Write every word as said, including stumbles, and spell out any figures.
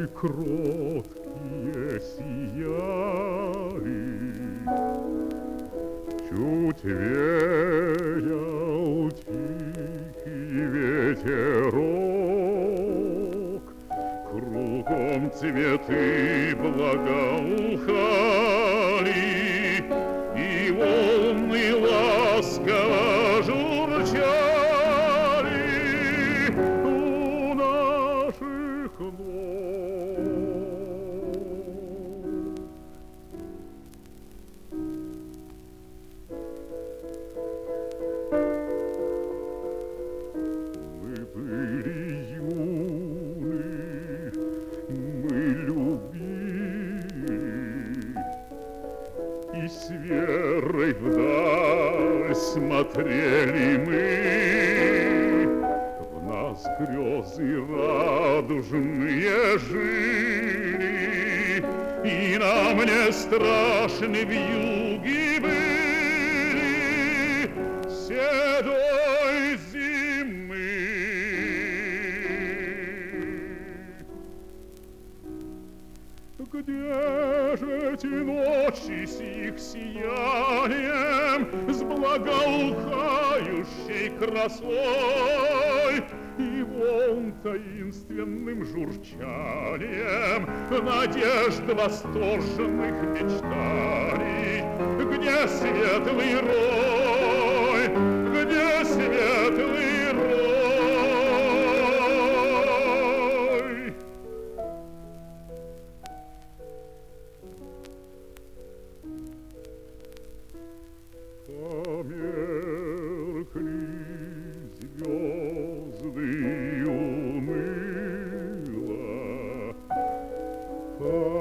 Души кроткие сияли, чуть веял тихий ветерок, кругом цветы благоухали, и волны ласково журчали у наших ног. Мы были юны, мы любили, и с верой вдаль смотрели мы. В нас грезы радужные жили, и нам не страшны вьюги были седой зимы. Где же эти ночи с их сиянием, с благоухающей красой и волн таинственным журчанием надежд восторженных мечтаний? Где светлый рой, где светлый рой? Померкли звезды уныло,